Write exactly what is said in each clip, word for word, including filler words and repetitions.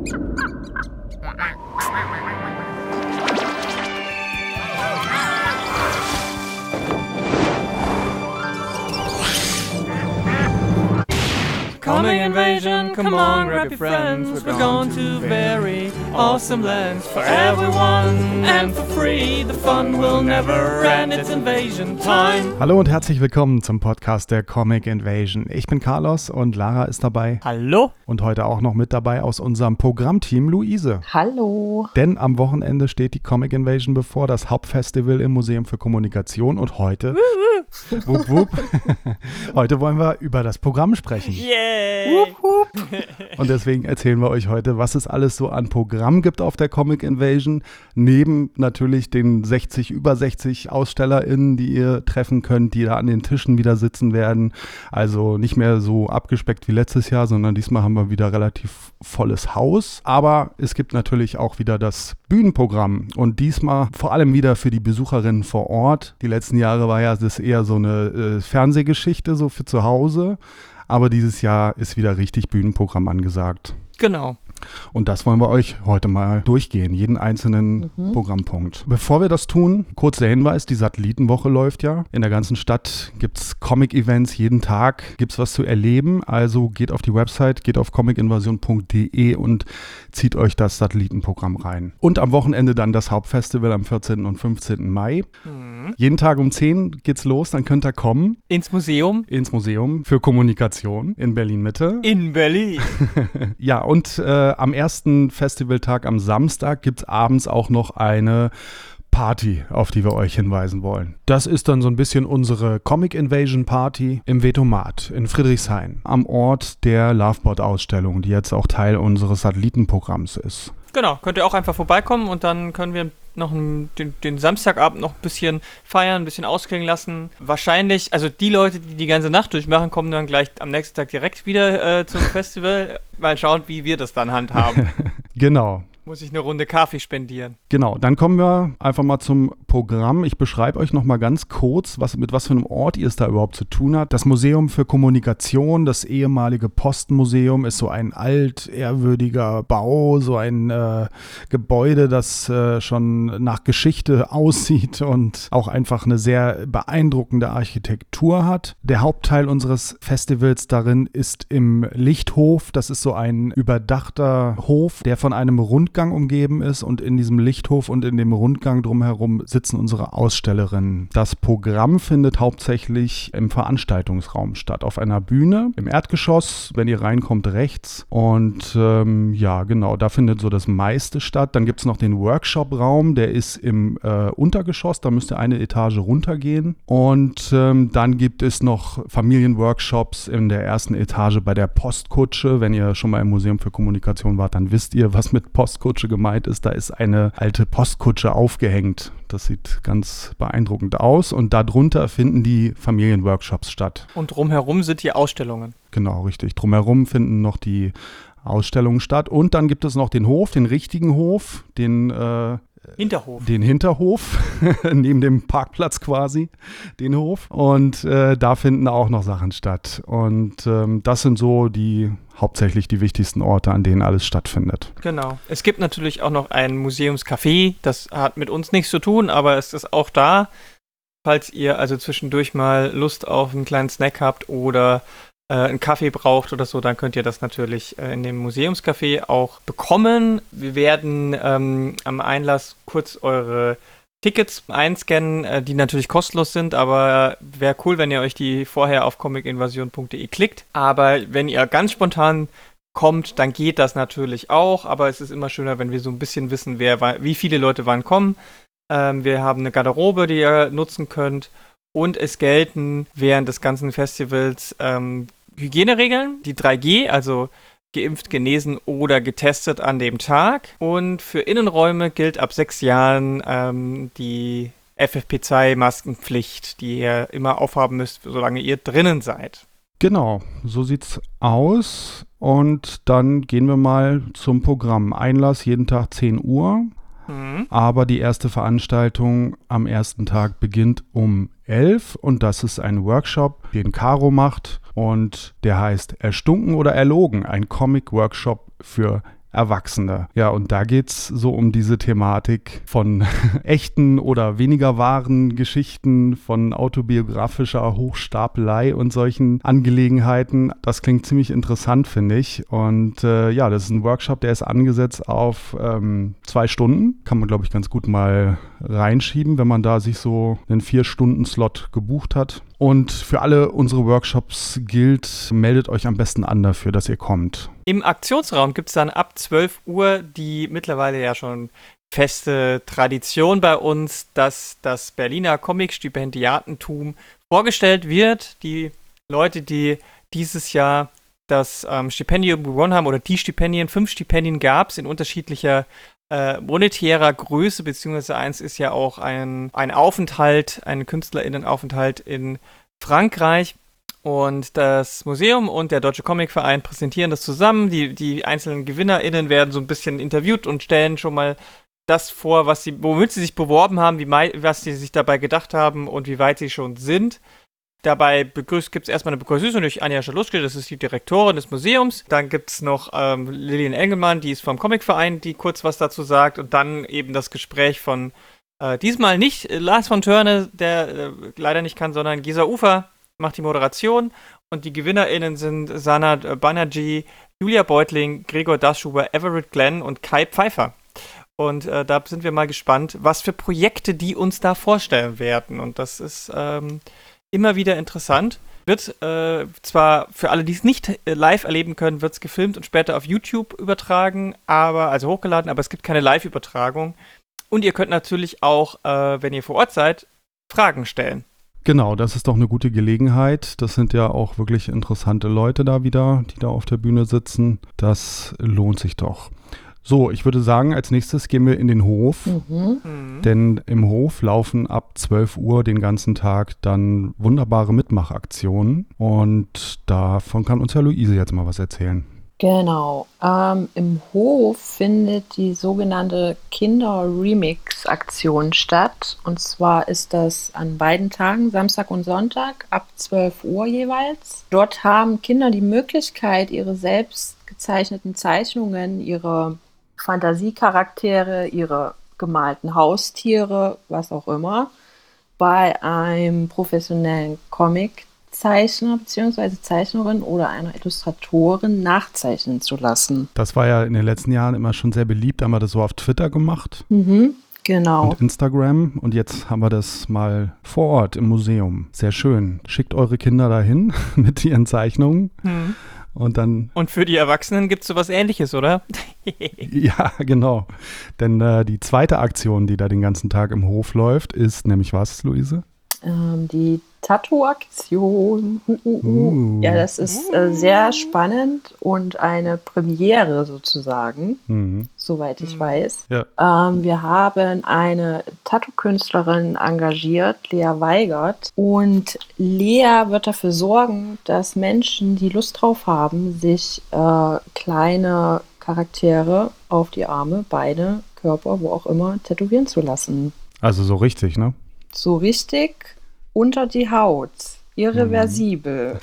Comic Invasion, come on, grab your friends. We're going to very awesome lands for everyone and for free. The fun will never end, it's Invasion time. Hallo und herzlich willkommen zum Podcast der Comic Invasion. Ich bin Carlos und Lara ist dabei. Hallo. Und heute auch noch mit dabei aus unserem Programmteam Luise. Hallo. Denn am Wochenende steht die Comic Invasion bevor, das Hauptfestival im Museum für Kommunikation. Und heute, wup, wup, heute wollen wir über das Programm sprechen. Yay. Wup, wup. Und deswegen erzählen wir euch heute, was es alles so an Programm gibt auf der Comic Invasion. Neben natürlich den sechzig, über sechzig AusstellerInnen, die ihr treffen könnt, die da an den Tischen wieder sitzen werden. Also nicht mehr so abgespeckt wie letztes Jahr, sondern diesmal haben wir wieder relativ volles Haus. Aber es gibt natürlich auch wieder das Bühnenprogramm. Und diesmal vor allem wieder für die Besucherinnen vor Ort. Die letzten Jahre war ja das eher so eine äh, Fernsehgeschichte, so für zu Hause. Aber dieses Jahr ist wieder richtig Bühnenprogramm angesagt. Genau. Und das wollen wir euch heute mal durchgehen, jeden einzelnen mhm. Programmpunkt. Bevor wir das tun, kurz der Hinweis, die Satellitenwoche läuft ja. In der ganzen Stadt gibt es Comic-Events, jeden Tag gibt es was zu erleben. Also geht auf die Website, geht auf comic invasion punkt de und zieht euch das Satellitenprogramm rein. Und am Wochenende dann das Hauptfestival am vierzehnten und fünfzehnten Mai. Mhm. Jeden Tag um zehn geht's los, dann könnt ihr kommen. Ins Museum. Ins Museum für Kommunikation in Berlin-Mitte. In Berlin. Ja, und äh, am ersten Festivaltag am Samstag gibt es abends auch noch eine Party, auf die wir euch hinweisen wollen. Das ist dann so ein bisschen unsere Comic Invasion Party im Vetomat in Friedrichshain, am Ort der Lovebot-Ausstellung, die jetzt auch Teil unseres Satellitenprogramms ist. Genau, könnt ihr auch einfach vorbeikommen und dann können wir noch einen, den, den Samstagabend noch ein bisschen feiern, ein bisschen ausklingen lassen. Wahrscheinlich, also die Leute, die die ganze Nacht durchmachen, kommen dann gleich am nächsten Tag direkt wieder äh, zum Festival. Mal schauen, wie wir das dann handhaben. Genau. Muss ich eine Runde Kaffee spendieren. Genau, dann kommen wir einfach mal zum Programm. Ich beschreibe euch noch mal ganz kurz, was, mit was für einem Ort ihr es da überhaupt zu tun habt. Das Museum für Kommunikation, das ehemalige Postenmuseum, ist so ein alt, ehrwürdiger Bau, so ein äh, Gebäude, das äh, schon nach Geschichte aussieht und auch einfach eine sehr beeindruckende Architektur hat. Der Hauptteil unseres Festivals darin ist im Lichthof. Das ist so ein überdachter Hof, der von einem Rundgang umgeben ist, und in diesem Lichthof und in dem Rundgang drumherum sitzen unsere Ausstellerinnen. Das Programm findet hauptsächlich im Veranstaltungsraum statt, auf einer Bühne im Erdgeschoss, wenn ihr reinkommt, rechts. Und ähm, ja, genau, da findet so das meiste statt. Dann gibt es noch den Workshop-Raum, der ist im äh, Untergeschoss, da müsst ihr eine Etage runtergehen. Und ähm, dann gibt es noch Familienworkshops in der ersten Etage bei der Postkutsche. Wenn ihr schon mal im Museum für Kommunikation wart, dann wisst ihr, was mit Postkutsche gemeint ist. Da ist eine alte Postkutsche aufgehängt. Das sieht ganz beeindruckend aus. Und darunter finden die Familienworkshops statt. Und drumherum sind die Ausstellungen. Genau, richtig. Drumherum finden noch die Ausstellungen statt. Und dann gibt es noch den Hof, den richtigen Hof, den äh, Hinterhof. Den Hinterhof, neben dem Parkplatz quasi, den Hof. Und äh, da finden auch noch Sachen statt. Und ähm, das sind so die hauptsächlich die wichtigsten Orte, an denen alles stattfindet. Genau. Es gibt natürlich auch noch ein Museumscafé. Das hat mit uns nichts zu tun, aber es ist auch da. Falls ihr also zwischendurch mal Lust auf einen kleinen Snack habt oder äh, einen Kaffee braucht oder so, dann könnt ihr das natürlich äh, in dem Museumscafé auch bekommen. Wir werden ähm, am Einlass kurz eure Tickets einscannen, äh, die natürlich kostenlos sind, aber wäre cool, wenn ihr euch die vorher auf comic invasion punkt de klickt. Aber wenn ihr ganz spontan kommt, dann geht das natürlich auch, aber es ist immer schöner, wenn wir so ein bisschen wissen, wer, wie viele Leute wann kommen. Ähm, wir haben eine Garderobe, die ihr nutzen könnt. Und es gelten während des ganzen Festivals ähm, Hygieneregeln, die drei G, also geimpft, genesen oder getestet an dem Tag. Und für Innenräume gilt ab sechs Jahren ähm, die F F P zwei Maskenpflicht, die ihr immer aufhaben müsst, solange ihr drinnen seid. Genau, so sieht's aus. Und dann gehen wir mal zum Programm. Einlass jeden Tag zehn Uhr. Mhm. Aber die erste Veranstaltung am ersten Tag beginnt um elf und das ist ein Workshop, den Caro macht und der heißt Erstunken oder Erlogen, ein Comic-Workshop für Erwachsene. Ja, und da geht es so um diese Thematik von echten oder weniger wahren Geschichten, von autobiografischer Hochstapelei und solchen Angelegenheiten. Das klingt ziemlich interessant, finde ich. Und äh, ja, das ist ein Workshop, der ist angesetzt auf ähm, zwei Stunden. Kann man, glaube ich, ganz gut mal reinschieben, wenn man da sich so einen Vier-Stunden-Slot gebucht hat. Und für alle unsere Workshops gilt, meldet euch am besten an dafür, dass ihr kommt. Im Aktionsraum gibt es dann ab zwölf Uhr die mittlerweile ja schon feste Tradition bei uns, dass das Berliner Comic-Stipendiatentum vorgestellt wird. Die Leute, die dieses Jahr das ähm, Stipendium gewonnen haben oder die Stipendien, fünf Stipendien gab es in unterschiedlicher Äh, monetärer Größe, beziehungsweise eins ist ja auch ein, ein Aufenthalt, ein KünstlerInnenaufenthalt in Frankreich. Und das Museum und der Deutsche Comicverein präsentieren das zusammen. Die, die einzelnen GewinnerInnen werden so ein bisschen interviewt und stellen schon mal das vor, was sie, womit sie sich beworben haben, wie mei- was sie sich dabei gedacht haben und wie weit sie schon sind. Dabei gibt es erstmal eine Begrüßung durch Anja Schaluschke, das ist die Direktorin des Museums. Dann gibt es noch ähm, Lilian Engelmann, die ist vom Comicverein, die kurz was dazu sagt. Und dann eben das Gespräch von äh, diesmal nicht äh, Lars von Törne, der äh, leider nicht kann, sondern Gesa Ufer macht die Moderation. Und die GewinnerInnen sind Sanat Banerjee, Julia Beutling, Gregor Daschuber, Everett Glenn und Kai Pfeiffer. Und äh, da sind wir mal gespannt, was für Projekte die uns da vorstellen werden. Und das ist ähm, immer wieder interessant. Wird äh, zwar für alle, die es nicht äh, live erleben können, wird es gefilmt und später auf YouTube übertragen, aber also hochgeladen, aber es gibt keine Live-Übertragung. Und ihr könnt natürlich auch, äh, wenn ihr vor Ort seid, Fragen stellen. Genau, das ist doch eine gute Gelegenheit. Das sind ja auch wirklich interessante Leute da wieder, die da auf der Bühne sitzen. Das lohnt sich doch. So, ich würde sagen, als nächstes gehen wir in den Hof, Mhm. Mhm. denn im Hof laufen ab zwölf Uhr den ganzen Tag dann wunderbare Mitmachaktionen und davon kann uns ja Luise jetzt mal was erzählen. Genau. Ähm, Im Hof findet die sogenannte Kinder-Remix-Aktion statt. Und zwar ist das an beiden Tagen, Samstag und Sonntag, ab zwölf Uhr jeweils. Dort haben Kinder die Möglichkeit, ihre selbst gezeichneten Zeichnungen, ihre Fantasiecharaktere, ihre gemalten Haustiere, was auch immer, bei einem professionellen Comiczeichner bzw. Zeichnerin oder einer Illustratorin nachzeichnen zu lassen. Das war ja in den letzten Jahren immer schon sehr beliebt, haben wir das so auf Twitter gemacht Mhm, genau. und Instagram und jetzt haben wir das mal vor Ort im Museum. Sehr schön. Schickt eure Kinder dahin mit ihren Zeichnungen. Mhm. Und dann, Und für die Erwachsenen gibt es sowas Ähnliches, oder? ja, genau. Denn äh, die zweite Aktion, die da den ganzen Tag im Hof läuft, ist nämlich was, Luise? Ähm, die Tattoo-Aktion. Uh, uh, uh. Uh. Ja, das ist äh, sehr spannend und eine Premiere sozusagen, Mhm. soweit ich Mhm. weiß. Ja. Ähm, wir haben eine Tattoo-Künstlerin engagiert, Lea Weigert. Und Lea wird dafür sorgen, dass Menschen, die Lust drauf haben, sich äh, kleine Charaktere auf die Arme, Beine, Körper, wo auch immer, tätowieren zu lassen. Also so richtig, ne? So richtig unter die Haut. Irreversibel.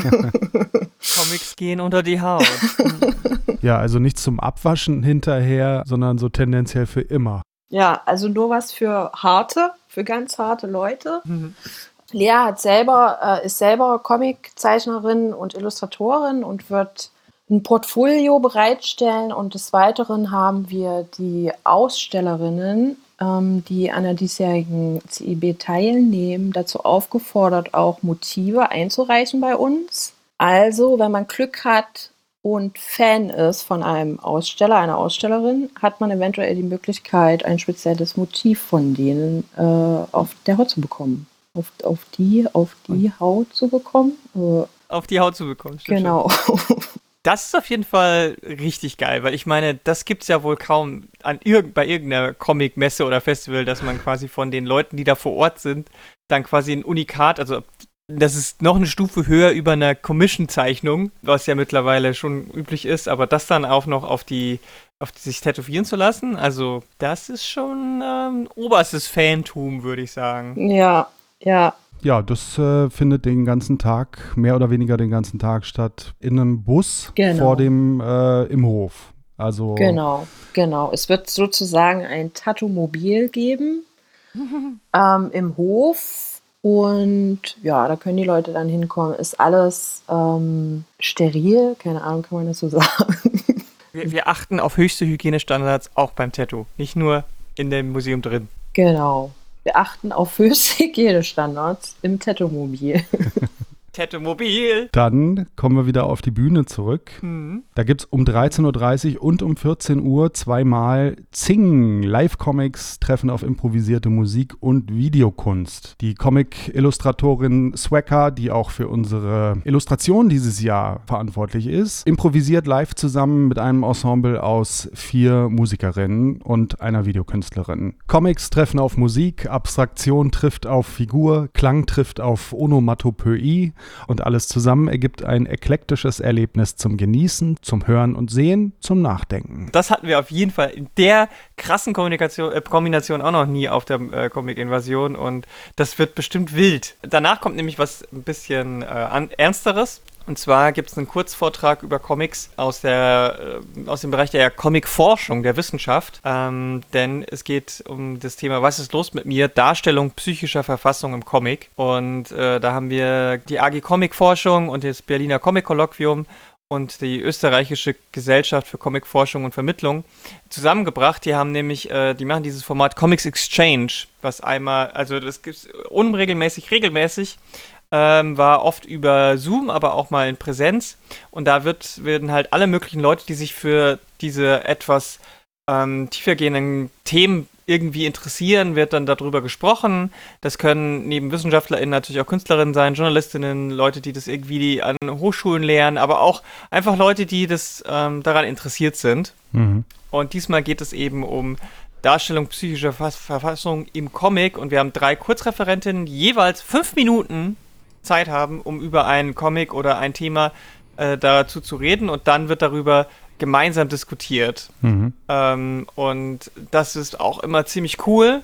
Comics gehen unter die Haut. Ja, also nicht zum Abwaschen hinterher, sondern so tendenziell für immer. Ja, also nur was für harte, für ganz harte Leute. Mhm. Lea hat selber, äh, ist selber Comiczeichnerin und Illustratorin und wird ein Portfolio bereitstellen. Und des Weiteren haben wir die Ausstellerinnen, ähm, die an der diesjährigen C I B teilnehmen, dazu aufgefordert, auch Motive einzureichen bei uns. Also, wenn man Glück hat und Fan ist von einem Aussteller, einer Ausstellerin, hat man eventuell die Möglichkeit, ein spezielles Motiv von denen äh, auf der Haut zu bekommen. Auf, auf die, auf die Haut zu bekommen. Äh, Auf die Haut zu bekommen. stimmt genau. schon. Das ist auf jeden Fall richtig geil, weil ich meine, das gibt's ja wohl kaum an irg- bei irgendeiner Comic-Messe oder Festival, dass man quasi von den Leuten, die da vor Ort sind, dann quasi ein Unikat, also das ist noch eine Stufe höher über einer Commission-Zeichnung, was ja mittlerweile schon üblich ist, aber das dann auch noch auf die, auf die sich tätowieren zu lassen, also das ist schon ähm, oberstes Fantum, würde ich sagen. Ja, ja. Ja, das äh, findet den ganzen Tag, mehr oder weniger den ganzen Tag statt, in einem Bus Genau. vor dem, äh, im Hof. Also Genau, genau. Es wird sozusagen ein Tattoo-Mobil geben ähm, im Hof und ja, da können die Leute dann hinkommen. Ist alles ähm, steril, keine Ahnung, kann man das so sagen? Wir, wir achten auf höchste Hygienestandards auch beim Tattoo, nicht nur in dem Museum drin. Genau. Wir achten auf höchste Hygienestandards im Tattoo-Mobil. Tattoo-Mobil. dann kommen wir wieder auf die Bühne zurück. Mhm. Da gibt es um dreizehn Uhr dreißig und um vierzehn Uhr zweimal Zing. Live-Comics treffen auf improvisierte Musik und Videokunst. Die Comic-Illustratorin Sweka, die auch für unsere Illustration dieses Jahr verantwortlich ist, improvisiert live zusammen mit einem Ensemble aus vier Musikerinnen und einer Videokünstlerin. Comics treffen auf Musik, Abstraktion trifft auf Figur, Klang trifft auf Onomatopoeie und alles zusammen ergibt ein eklektisches Erlebnis zum Genießen, zum Hören und Sehen, zum Nachdenken. Das hatten wir auf jeden Fall in der krassen Kommunikation, äh, Kombination auch noch nie auf der äh, Comic-Invasion und das wird bestimmt wild. Danach kommt nämlich was ein bisschen äh, an, Ernsteres. Und zwar gibt es einen Kurzvortrag über Comics aus, der, äh, aus dem Bereich der Comic-Forschung, der Wissenschaft. Ähm, denn es geht um das Thema, was ist los mit mir? Darstellung psychischer Verfassung im Comic. Und äh, da haben wir die A G Comic-Forschung und das Berliner Comic-Kolloquium und die österreichische Gesellschaft für Comic-Forschung und Vermittlung zusammengebracht. Die haben nämlich, äh, die machen dieses Format Comics Exchange, was einmal, also das gibt es unregelmäßig, regelmäßig, ähm, war oft über Zoom, aber auch mal in Präsenz. Und da wird, werden halt alle möglichen Leute, die sich für diese etwas ähm, tiefergehenden Themen irgendwie interessieren, wird dann darüber gesprochen. Das können neben WissenschaftlerInnen natürlich auch Künstlerinnen sein, JournalistInnen, Leute, die das irgendwie an Hochschulen lehren, aber auch einfach Leute, die das ähm, daran interessiert sind. Mhm. Und diesmal geht es eben um Darstellung psychischer Verfassung im Comic und wir haben drei Kurzreferentinnen, die jeweils fünf Minuten Zeit haben, um über einen Comic oder ein Thema äh, dazu zu reden und dann wird darüber gemeinsam diskutiert. Mhm. Ähm, und das ist auch immer ziemlich cool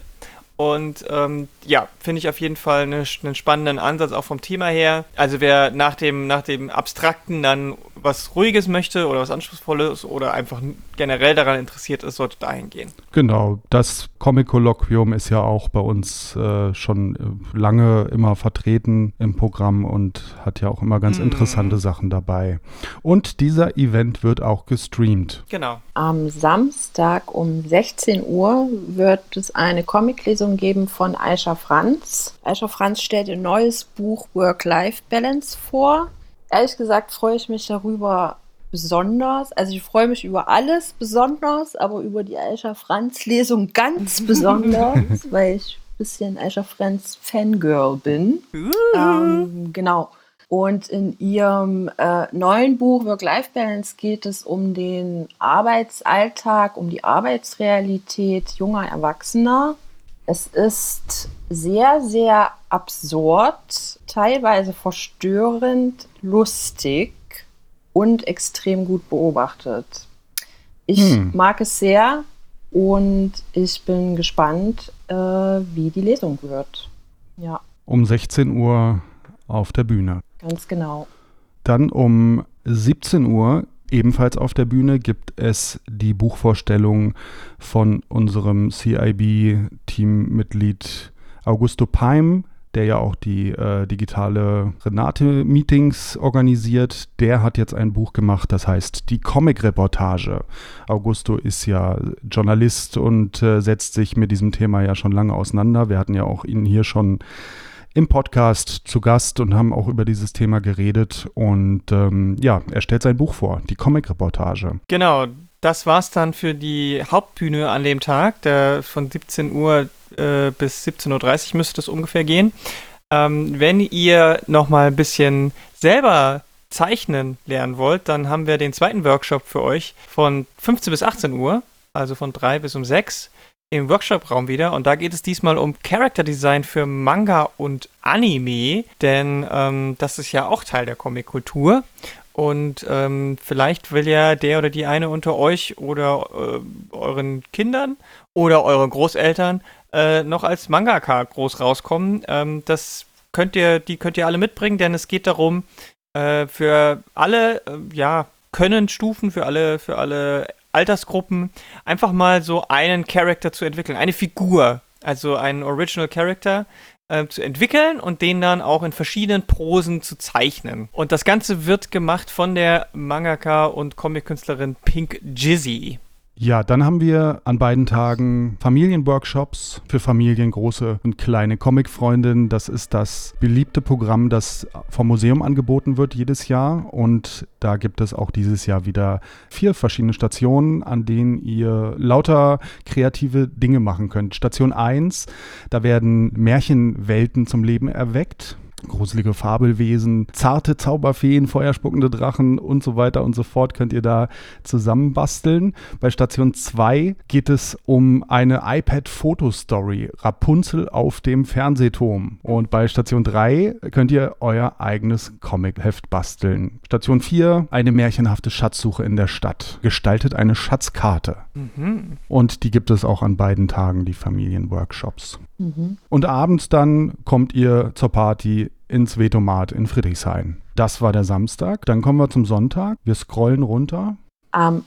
und ähm, ja, finde ich auf jeden Fall eine, einen spannenden Ansatz auch vom Thema her. Also wer nach dem, nach dem Abstrakten dann was Ruhiges möchte oder was Anspruchsvolles oder einfach generell daran interessiert ist, sollte dahin gehen. Genau, das Comic-Kolloquium ist ja auch bei uns äh, schon lange immer vertreten im Programm und hat ja auch immer ganz mm. interessante Sachen dabei. Und dieser Event wird auch gestreamt. Genau. Am Samstag um sechzehn Uhr wird es eine Comiclesung geben von Aisha Franz. Aisha Franz stellt ihr neues Buch Work-Life-Balance vor. Ehrlich gesagt freue ich mich darüber besonders. Also ich freue mich über alles besonders, aber über die Aisha Franz Lesung ganz besonders, weil ich ein bisschen Aisha Franz Fangirl bin. Uh. Ähm, genau. Und in ihrem äh, neuen Buch Work-Life-Balance geht es um den Arbeitsalltag, um die Arbeitsrealität junger Erwachsener. Es ist sehr, sehr absurd, teilweise verstörend, lustig und extrem gut beobachtet. Ich hm. mag es sehr und ich bin gespannt, äh, wie die Lesung wird. Ja. Um sechzehn Uhr auf der Bühne. Ganz genau. Dann um siebzehn Uhr ebenfalls auf der Bühne gibt es die Buchvorstellung von unserem C I B-Teammitglied Augusto Peim, der ja auch die äh, digitale Renate-Meetings organisiert. Der hat jetzt ein Buch gemacht, das heißt Die Comic-Reportage. Augusto ist ja Journalist und äh, setzt sich mit diesem Thema ja schon lange auseinander. Wir hatten ja auch ihn hier schon im Podcast zu Gast und haben auch über dieses Thema geredet. Und ähm, ja, er stellt sein Buch vor, die Comic-Reportage. Genau, das war's dann für die Hauptbühne an dem Tag. Der von siebzehn Uhr äh, bis siebzehn Uhr dreißig müsste das ungefähr gehen. Ähm, wenn ihr noch mal ein bisschen selber zeichnen lernen wollt, dann haben wir den zweiten Workshop für euch von fünfzehn bis achtzehn Uhr, also von drei bis um sechs. Im Workshop-Raum wieder und da geht es diesmal um Character-Design für Manga und Anime, denn ähm, das ist ja auch Teil der Comic-Kultur und ähm, vielleicht will ja der oder die eine unter euch oder äh, euren Kindern oder euren Großeltern äh, noch als Mangaka groß rauskommen. Ähm, das könnt ihr, die könnt ihr alle mitbringen, denn es geht darum, äh, für alle, äh, ja, Können-Stufen, für alle, für alle Altersgruppen einfach mal so einen Charakter zu entwickeln, eine Figur, also einen Original Character äh, zu entwickeln und den dann auch in verschiedenen Posen zu zeichnen. Und das Ganze wird gemacht von der Mangaka und Comic-Künstlerin Pink Jizzy. Ja, dann haben wir an beiden Tagen Familienworkshops für Familien, große und kleine Comicfreundinnen. Das ist das beliebte Programm, das vom Museum angeboten wird jedes Jahr. Und da gibt es auch dieses Jahr wieder vier verschiedene Stationen, an denen ihr lauter kreative Dinge machen könnt. Station eins, da werden Märchenwelten zum Leben erweckt. Gruselige Fabelwesen, zarte Zauberfeen, feuerspuckende Drachen und so weiter und so fort könnt ihr da zusammenbasteln. Bei Station zwei geht es um eine iPad-Fotostory, Rapunzel auf dem Fernsehturm. Und bei Station drei könnt ihr euer eigenes Comic-Heft basteln. Station vier, eine märchenhafte Schatzsuche in der Stadt. Gestaltet eine Schatzkarte. Mhm. Und die gibt es auch an beiden Tagen, die Familienworkshops. Mhm. Und abends dann kommt ihr zur Party ins Vetomat in Friedrichshain. Das war der Samstag. Dann kommen wir zum Sonntag. Wir scrollen runter. Am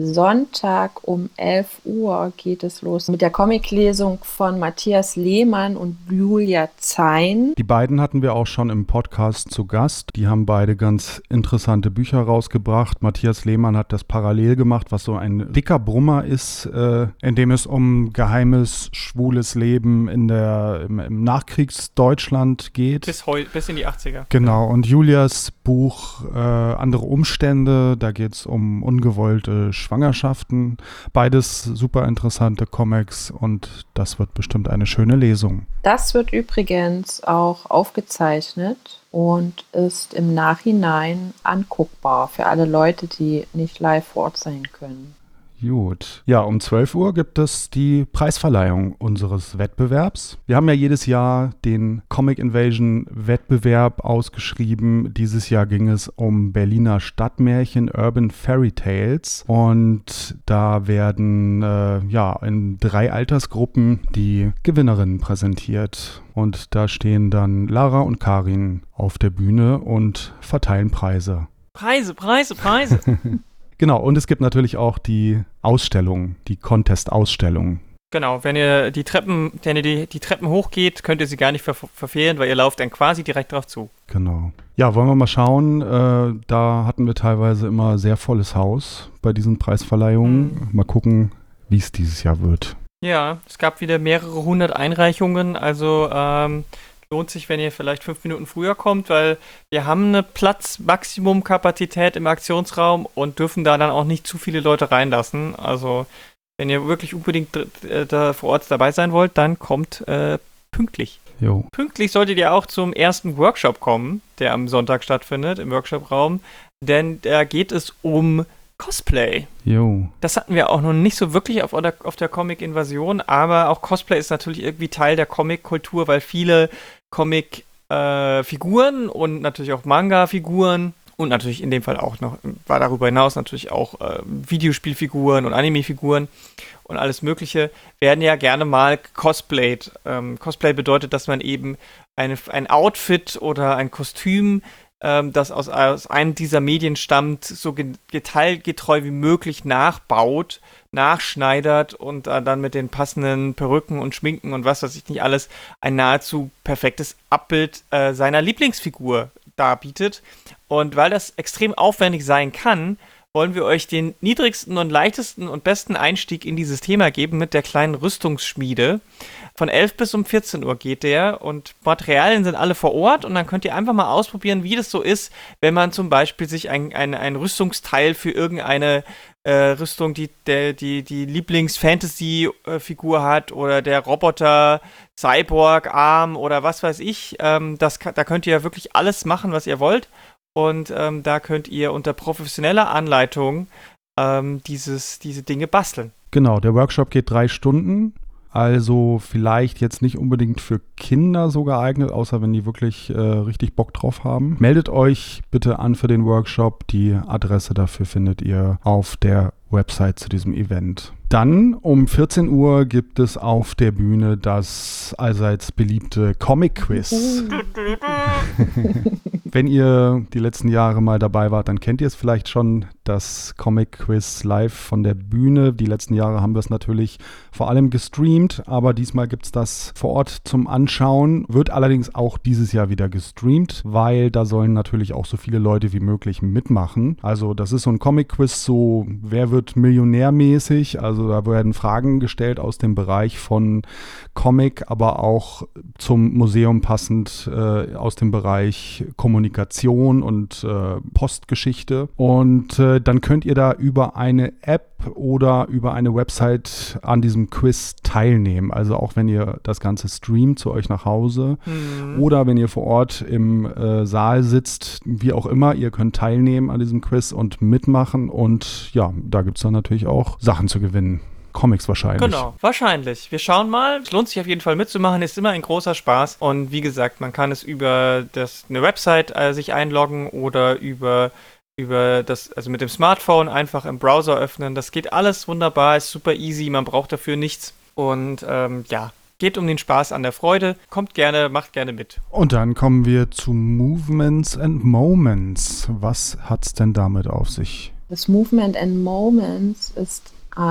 Sonntag um elf Uhr geht es los mit der Comiclesung von Matthias Lehmann und Julia Zein. Die beiden hatten wir auch schon im Podcast zu Gast. Die haben beide ganz interessante Bücher rausgebracht. Matthias Lehmann hat das parallel gemacht, was so ein dicker Brummer ist, äh, in dem es um geheimes, schwules Leben in der, im, im Nachkriegsdeutschland geht. Bis, heu, bis in die achtziger. Genau, und Julias Buch äh, Andere Umstände, da geht es um ungewollte Schwangerschaften. Beides super interessante Comics und das wird bestimmt eine schöne Lesung. Das wird übrigens auch aufgezeichnet und ist im Nachhinein anguckbar für alle Leute, die nicht live vor Ort sein können. Gut. Ja, um zwölf Uhr gibt es die Preisverleihung unseres Wettbewerbs. Wir haben ja jedes Jahr den Comic Invasion Wettbewerb ausgeschrieben. Dieses Jahr ging es um Berliner Stadtmärchen, Urban Fairy Tales. Und da werden äh, ja in drei Altersgruppen die Gewinnerinnen präsentiert. Und da stehen dann Lara und Karin auf der Bühne und verteilen Preise. Preise, Preise, Preise. Genau, und es gibt natürlich auch die Ausstellung, die Contest-Ausstellung. Genau, wenn ihr die Treppen, wenn ihr die, die Treppen hochgeht, könnt ihr sie gar nicht ver- verfehlen, weil ihr lauft dann quasi direkt drauf zu. Genau. Ja, wollen wir mal schauen. Äh, da hatten wir teilweise immer sehr volles Haus bei diesen Preisverleihungen. Mhm. Mal gucken, wie es dieses Jahr wird. Ja, es gab wieder mehrere hundert Einreichungen, also ähm, lohnt sich, wenn ihr vielleicht fünf Minuten früher kommt, weil wir haben eine Platzmaximum-Kapazität im Aktionsraum und dürfen da dann auch nicht zu viele Leute reinlassen. Also wenn ihr wirklich unbedingt äh, da vor Ort dabei sein wollt, dann kommt äh, pünktlich. Jo. Pünktlich solltet ihr auch zum ersten Workshop kommen, der am Sonntag stattfindet, im Workshop-Raum, denn da geht es um Cosplay. Jo. Das hatten wir auch noch nicht so wirklich auf der, auf der Comic-Invasion, aber auch Cosplay ist natürlich irgendwie Teil der Comic-Kultur, weil viele Comic-Figuren äh, und natürlich auch Manga-Figuren und natürlich in dem Fall auch noch, war darüber hinaus natürlich auch äh, Videospielfiguren und Anime-Figuren und alles Mögliche, werden ja gerne mal cosplayed. Ähm, Cosplay bedeutet, dass man eben eine, ein Outfit oder ein Kostüm, ähm, das aus, aus einem dieser Medien stammt, so detailgetreu wie möglich nachbaut, nachschneidert und äh, dann mit den passenden Perücken und Schminken und was weiß ich nicht alles ein nahezu perfektes Abbild äh, seiner Lieblingsfigur darbietet. Und weil das extrem aufwendig sein kann, wollen wir euch den niedrigsten und leichtesten und besten Einstieg in dieses Thema geben mit der kleinen Rüstungsschmiede. Von elf bis um vierzehn Uhr geht der und Materialien sind alle vor Ort und dann könnt ihr einfach mal ausprobieren, wie das so ist, wenn man zum Beispiel sich ein, ein, ein Rüstungsteil für irgendeine äh, Rüstung, die der, die, die Lieblings-Fantasy-Figur hat oder der Roboter, Cyborg-Arm oder was weiß ich. Ähm, das, da könnt ihr ja wirklich alles machen, was ihr wollt. Und ähm, da könnt ihr unter professioneller Anleitung ähm, dieses, diese Dinge basteln. Genau, der Workshop geht drei Stunden. Also vielleicht jetzt nicht unbedingt für Kinder so geeignet, außer wenn die wirklich äh, richtig Bock drauf haben. Meldet euch bitte an für den Workshop. Die Adresse dafür findet ihr auf der Website zu diesem Event. Dann um vierzehn Uhr gibt es auf der Bühne das allseits beliebte Comic-Quiz. Wenn ihr die letzten Jahre mal dabei wart, dann kennt ihr es vielleicht schon, das Comic-Quiz live von der Bühne. Die letzten Jahre haben wir es natürlich vor allem gestreamt, aber diesmal gibt es das vor Ort zum Anschauen. Wird allerdings auch dieses Jahr wieder gestreamt, weil da sollen natürlich auch so viele Leute wie möglich mitmachen. Also das ist so ein Comic-Quiz, so wer wird millionärmäßig. Also da werden Fragen gestellt aus dem Bereich von Comic, aber auch zum Museum passend äh, aus dem Bereich Kommunikation und äh, Postgeschichte. Und äh, dann könnt ihr da über eine App oder über eine Website an diesem Quiz teilnehmen. Also auch wenn ihr das Ganze streamt zu euch nach Hause mhm. oder wenn ihr vor Ort im äh, Saal sitzt, wie auch immer, ihr könnt teilnehmen an diesem Quiz und mitmachen. Und ja, da gibt es dann natürlich auch Sachen zu gewinnen. Comics wahrscheinlich. Genau, wahrscheinlich. Wir schauen mal. Es lohnt sich auf jeden Fall mitzumachen, ist immer ein großer Spaß. Und wie gesagt, man kann es über das, eine Website äh, sich einloggen oder über, über das, also mit dem Smartphone einfach im Browser öffnen. Das geht alles wunderbar, ist super easy, man braucht dafür nichts. Und ähm, ja, geht um den Spaß an der Freude. Kommt gerne, macht gerne mit. Und dann kommen wir zu Movements and Moments. Was hat's denn damit auf sich? Das Movement and Moments ist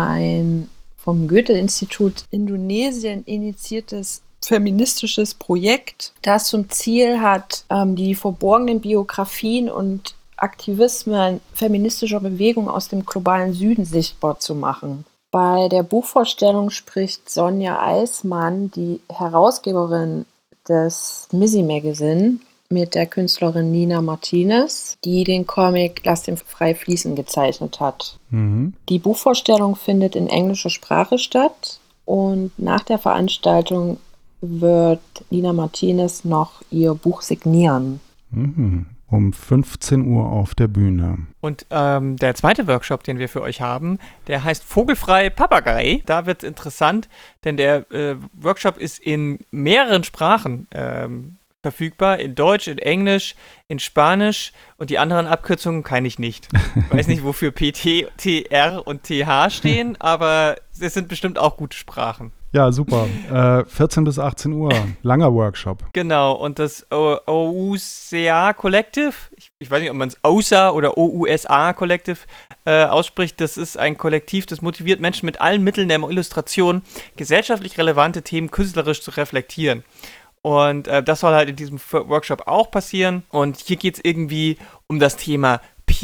ein vom Goethe-Institut Indonesien initiiertes feministisches Projekt, das zum Ziel hat, ähm, die verborgenen Biografien und Aktivismen feministischer Bewegungen aus dem globalen Süden sichtbar zu machen. Bei der Buchvorstellung spricht Sonja Eismann, die Herausgeberin des Missy Magazine, mit der Künstlerin Nina Martinez, die den Comic Lass den frei fließen gezeichnet hat. Mhm. Die Buchvorstellung findet in englischer Sprache statt und nach der Veranstaltung wird Nina Martinez noch ihr Buch signieren. Mhm. Um fünfzehn Uhr auf der Bühne. Und ähm, der zweite Workshop, den wir für euch haben, der heißt Vogelfrei Papagei. Da wird es interessant, denn der äh, Workshop ist in mehreren Sprachen ähm, verfügbar, in Deutsch, in Englisch, in Spanisch und die anderen Abkürzungen kann ich nicht. Ich weiß nicht, wofür P T, T R und T H stehen, aber es sind bestimmt auch gute Sprachen. Ja, super. Äh, vierzehn bis achtzehn Uhr, langer Workshop. Genau, und das O U C A Collective, ich, ich weiß nicht, ob man es O U S A oder O U S A Collective äh, ausspricht, das ist ein Kollektiv, das motiviert Menschen mit allen Mitteln der Illustration, gesellschaftlich relevante Themen künstlerisch zu reflektieren. Und äh, das soll halt in diesem Workshop auch passieren. Und hier geht es irgendwie um das Thema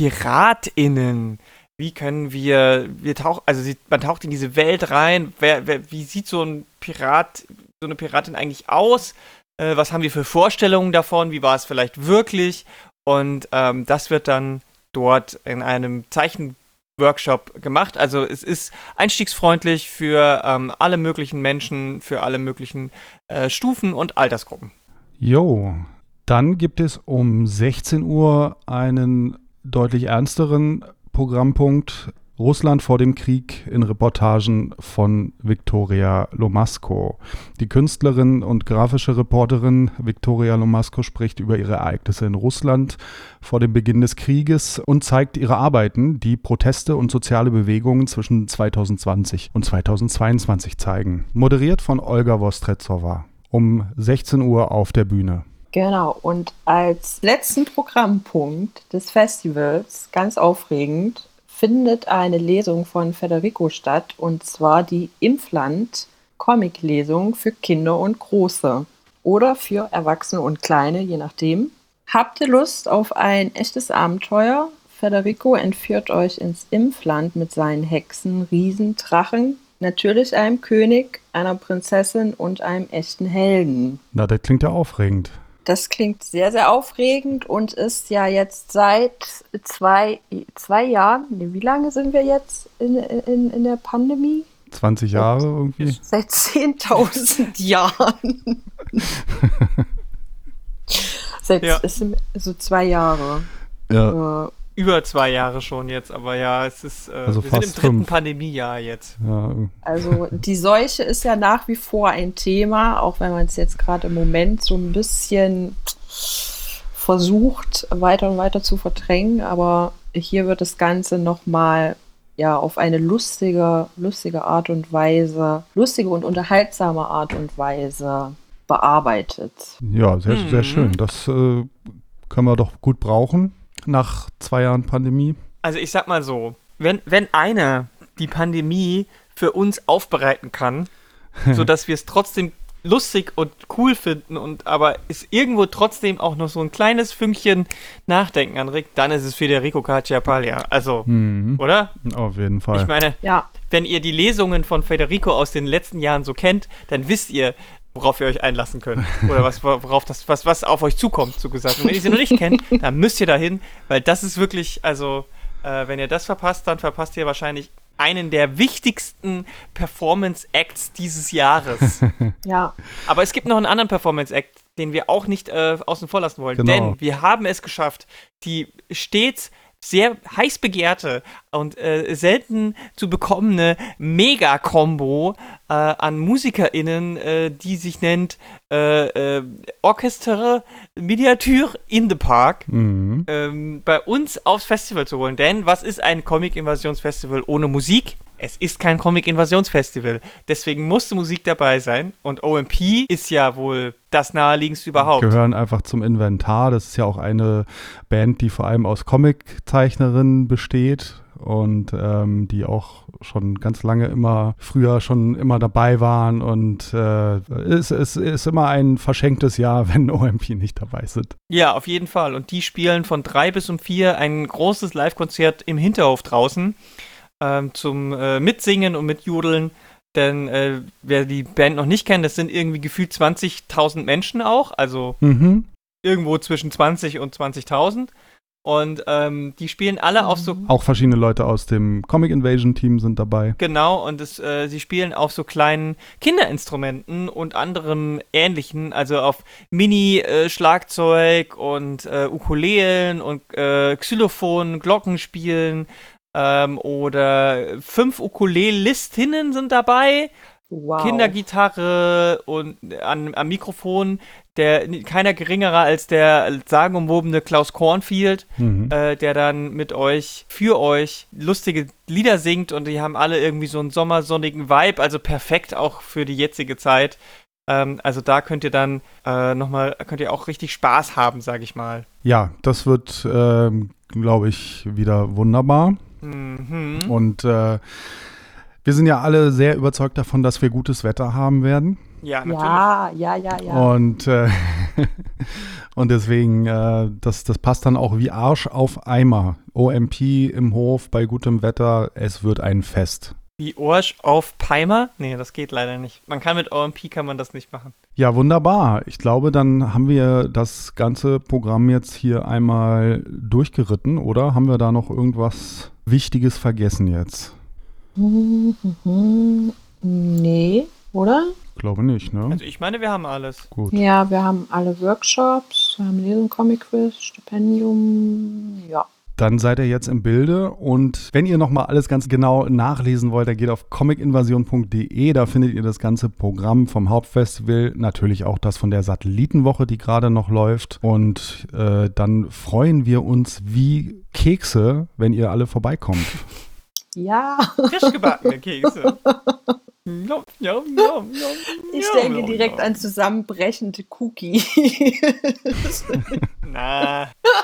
PiratInnen. Wie können wir, wir tauchen, also sie, man taucht in diese Welt rein. Wer, wer, wie sieht so ein Pirat, so eine Piratin eigentlich aus? Äh, was haben wir für Vorstellungen davon? Wie war es vielleicht wirklich? Und ähm, das wird dann dort in einem Zeichen Workshop gemacht. Also es ist einstiegsfreundlich für ähm, alle möglichen Menschen, für alle möglichen äh, Stufen und Altersgruppen. Jo, dann gibt es um sechzehn Uhr einen deutlich ernsteren Programmpunkt. Russland vor dem Krieg in Reportagen von Victoria Lomasco. Die Künstlerin und grafische Reporterin Victoria Lomasco spricht über ihre Ereignisse in Russland vor dem Beginn des Krieges und zeigt ihre Arbeiten, die Proteste und soziale Bewegungen zwischen zwanzig zwanzig und zwanzig zweiundzwanzig zeigen. Moderiert von Olga Vostretsova. Um sechzehn Uhr auf der Bühne. Genau, und als letzten Programmpunkt des Festivals, ganz aufregend, findet eine Lesung von Federico statt, und zwar die Impfland-Comic-Lesung für Kinder und Große oder für Erwachsene und Kleine, je nachdem. Habt ihr Lust auf ein echtes Abenteuer? Federico entführt euch ins Impfland mit seinen Hexen, Riesen, Drachen, natürlich einem König, einer Prinzessin und einem echten Helden. Na, das klingt ja aufregend. Das klingt sehr, sehr aufregend und ist ja jetzt seit zwei, zwei Jahren, wie lange sind wir jetzt in, in, in der Pandemie? zwanzig Jahre irgendwie? Seit zehntausend Jahren. Seit ja. ist so zwei Jahre. Ja. Äh, Über zwei Jahre schon jetzt, aber ja, es ist, äh, also wir fast sind im dritten fünf. Pandemiejahr jetzt. Ja. Also die Seuche ist ja nach wie vor ein Thema, auch wenn man es jetzt gerade im Moment so ein bisschen versucht, weiter und weiter zu verdrängen, aber hier wird das Ganze nochmal ja, auf eine lustige, lustige Art und Weise, lustige und unterhaltsame Art und Weise bearbeitet. Ja, sehr, Mhm. sehr schön. Das äh, können wir doch gut brauchen nach zwei Jahren Pandemie. Also ich sag mal so, wenn, wenn einer die Pandemie für uns aufbereiten kann, sodass wir es trotzdem lustig und cool finden und aber es irgendwo trotzdem auch noch so ein kleines Fünkchen Nachdenken anregt, dann ist es Federico Cacciapaglia. Also, Mhm. oder? Auf jeden Fall. Ich meine, Ja, wenn ihr die Lesungen von Federico aus den letzten Jahren so kennt, dann wisst ihr, worauf ihr euch einlassen könnt. Oder was, worauf das, was, was auf euch zukommt, so gesagt. Und wenn ihr sie noch nicht kennt, dann müsst ihr dahin, weil das ist wirklich, also, äh, wenn ihr das verpasst, dann verpasst ihr wahrscheinlich einen der wichtigsten Performance-Acts dieses Jahres. ja. Aber es gibt noch einen anderen Performance-Act, den wir auch nicht äh, außen vor lassen wollen. Genau. Denn wir haben es geschafft, die stets sehr heiß begehrte und äh, selten zu bekommene Mega-Kombo äh, an MusikerInnen, äh, die sich nennt äh, äh, Orchestre Miniature in the Park, Mhm. ähm, bei uns aufs Festival zu holen. Denn was ist ein Comic-Invasionsfestival ohne Musik? Es ist kein Comic-Invasionsfestival. Deswegen musste Musik dabei sein. Und O M P ist ja wohl das naheliegendste überhaupt. Gehören einfach zum Inventar. Das ist ja auch eine Band, die vor allem aus Comiczeichnerinnen besteht und ähm, die auch schon ganz lange immer, früher schon immer dabei waren. Und äh, es, es ist immer ein verschenktes Jahr, wenn O M P nicht dabei sind. Ja, auf jeden Fall. Und die spielen von drei bis um vier ein großes Live-Konzert im Hinterhof draußen ähm, zum äh, Mitsingen und Mitjodeln. Denn äh, wer die Band noch nicht kennt, das sind irgendwie gefühlt zwanzigtausend Menschen auch. Also Mhm. irgendwo zwischen zwanzig und zwanzigtausend. Und ähm, die spielen alle auf so Auch verschiedene Leute aus dem Comic Invasion Team sind dabei. Genau, und es, äh, sie spielen auf so kleinen Kinderinstrumenten und anderem Ähnlichen, also auf Mini-Schlagzeug und äh, Ukulelen und äh, Xylophon, Glockenspielen ähm, oder fünf Ukulelistinnen sind dabei, Wow. Kindergitarre und an, am Mikrofon der keiner geringerer als der sagenumwobene Klaus Cornfield, Mhm. äh, der dann mit euch, für euch lustige Lieder singt und die haben alle irgendwie so einen sommersonnigen Vibe, also perfekt auch für die jetzige Zeit. Ähm, also da könnt ihr dann äh, nochmal, könnt ihr auch richtig Spaß haben, sag ich mal. Ja, das wird, ähm, glaube ich, wieder wunderbar. Mhm. Und äh, wir sind ja alle sehr überzeugt davon, dass wir gutes Wetter haben werden. Ja, natürlich. Ja, ja, ja, ja. Und, äh, und deswegen, äh, das, das passt dann auch wie Arsch auf Eimer. O M P im Hof bei gutem Wetter, es wird ein Fest. Wie Orsch auf Peimer? Nee, das geht leider nicht. Man kann mit O M P kann man das nicht machen. Ja, wunderbar. Ich glaube, dann haben wir das ganze Programm jetzt hier einmal durchgeritten, oder? Haben wir da noch irgendwas Wichtiges vergessen jetzt? Mhm. Nee, oder? Glaube nicht, ne? Also ich meine, wir haben alles. Gut. Ja, wir haben alle Workshops, wir haben diesen Comic-Quiz, Stipendium, ja. Dann seid ihr jetzt im Bilde und wenn ihr nochmal alles ganz genau nachlesen wollt, dann geht auf comic invasion punkt de, da findet ihr das ganze Programm vom Hauptfestival, natürlich auch das von der Satellitenwoche, die gerade noch läuft und äh, dann freuen wir uns wie Kekse, wenn ihr alle vorbeikommt. Ja, Frisch gebackene Kekse. Njom, njom, njom, njom, ich njom, denke njom, direkt njom. an zusammenbrechende Cookies. Na,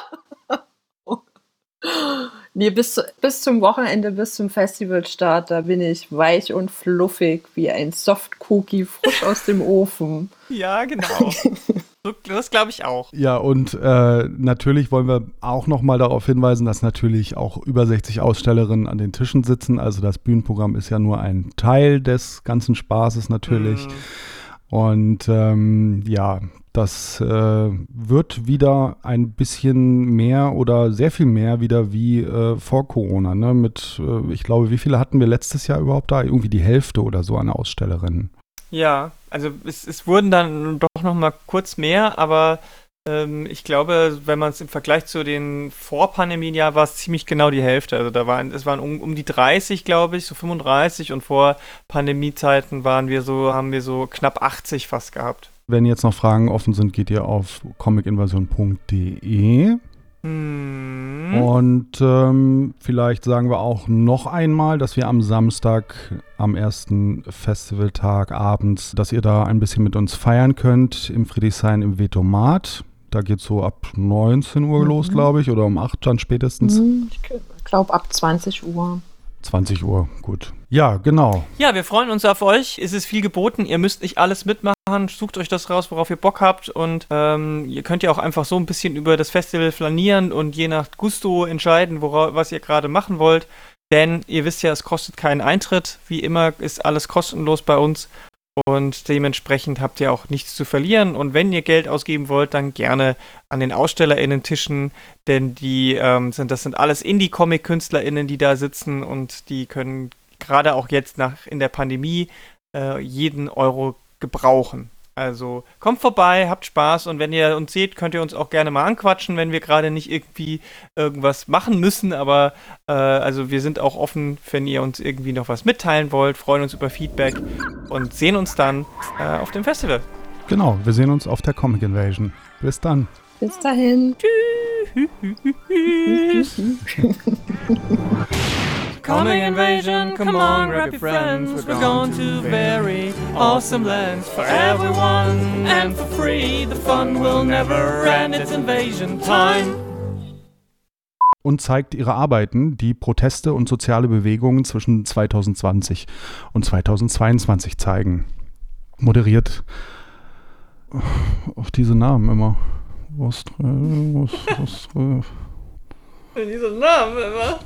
Nee, bis, zu, bis zum Wochenende, bis zum Festivalstart, da bin ich weich und fluffig wie ein Soft-Cookie frisch aus dem Ofen. ja, genau. So, das glaube ich auch. Ja, und äh, natürlich wollen wir auch nochmal darauf hinweisen, dass natürlich auch über sechzig Ausstellerinnen an den Tischen sitzen. Also das Bühnenprogramm ist ja nur ein Teil des ganzen Spaßes natürlich. Mm. Und ähm, ja, das äh, wird wieder ein bisschen mehr oder sehr viel mehr wieder wie äh, vor Corona. Ne? Mit, äh, ich glaube, wie viele hatten wir letztes Jahr überhaupt da? Irgendwie die Hälfte oder so an Ausstellerinnen. Ja, also es, es wurden dann doch noch mal kurz mehr, aber ähm, ich glaube, wenn man es im Vergleich zu den Vorpandemien-Jahren war es ziemlich genau die Hälfte. Also da waren, es waren um, um die dreißig, glaube ich, so fünfunddreißig und vor Pandemiezeiten waren wir so, haben wir so knapp achtzig fast gehabt. Wenn jetzt noch Fragen offen sind, geht ihr auf comic invasion punkt de. Hm. Und ähm, vielleicht sagen wir auch noch einmal, dass wir am Samstag, am ersten Festivaltag abends, dass ihr da ein bisschen mit uns feiern könnt im Friedrichshain im Vetomat. Da geht es so ab neunzehn Uhr mhm. los, glaube ich, oder um acht dann spätestens. Mhm, ich glaube ab zwanzig Uhr. zwanzig Uhr, gut. Ja, genau. Ja, wir freuen uns auf euch. Es ist viel geboten. Ihr müsst nicht alles mitmachen. Sucht euch das raus, worauf ihr Bock habt. Und ähm, ihr könnt ja auch einfach so ein bisschen über das Festival flanieren und je nach Gusto entscheiden, wora- was ihr gerade machen wollt. Denn ihr wisst ja, es kostet keinen Eintritt. Wie immer ist alles kostenlos bei uns. Und dementsprechend habt ihr auch nichts zu verlieren. Und wenn ihr Geld ausgeben wollt, dann gerne an den AusstellerInnen-Tischen, denn die ähm, sind, das sind alles Indie-Comic-KünstlerInnen, die da sitzen und die können gerade auch jetzt nach in der Pandemie äh, jeden Euro gebrauchen. Also kommt vorbei, habt Spaß und wenn ihr uns seht, könnt ihr uns auch gerne mal anquatschen, wenn wir gerade nicht irgendwie irgendwas machen müssen, aber äh, also wir sind auch offen, wenn ihr uns irgendwie noch was mitteilen wollt, freuen uns über Feedback und sehen uns dann äh, auf dem Festival. Genau, wir sehen uns auf der Comic Invasion. Bis dann. Bis dahin. Tschüss. Comic Invasion, come on, grab your friends. We're going to very awesome lands for everyone and for free. The fun will never end, it's invasion time. Und zeigt ihre Arbeiten, die Proteste und soziale Bewegungen zwischen zwanzig zwanzig und zweitausendzweiundzwanzig zeigen. Moderiert auf diese Namen immer. Was, was, was, Diese Namen immer.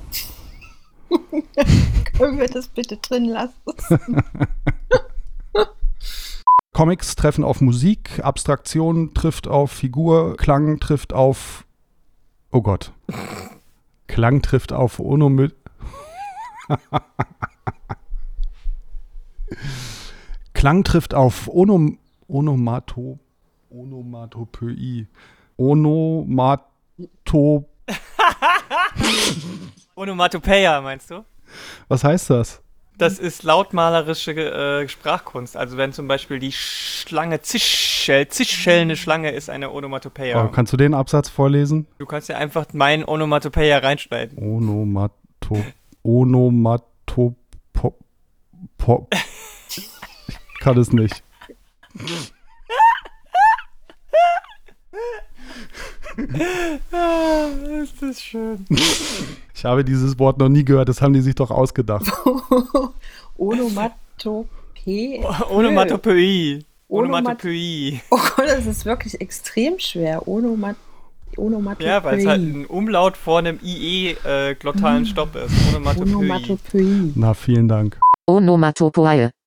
Können wir das bitte drin lassen? Comics treffen auf Musik, Abstraktion trifft auf Figur, Klang trifft auf... Oh Gott. Klang trifft auf Onomö... Klang trifft auf Onom... Onomato... Onomatopoeie. Onomato... Onomatopeia, meinst du? Was heißt das? Das ist lautmalerische äh, Sprachkunst. Also wenn zum Beispiel die Schlange zischelt, zischelnde Schlange ist eine Onomatopeia. Oh, kannst du den Absatz vorlesen? Du kannst ja einfach meinen Onomatopeia reinschneiden. Onomato... Onomato... Po, po, ich kann es nicht. Ah, ist das schön. Ich habe dieses Wort noch nie gehört, das haben die sich doch ausgedacht. Onomatopoe. Onomatopoeie. Onomatopoeie. Oh Gott, das ist wirklich extrem schwer. Onomat Onomatopoeie. Ja, weil es halt ein Umlaut vor einem I E-glottalen Stopp ist. Onomatopoeie. Onomatopoeie. Na, vielen Dank. Onomatopoeie.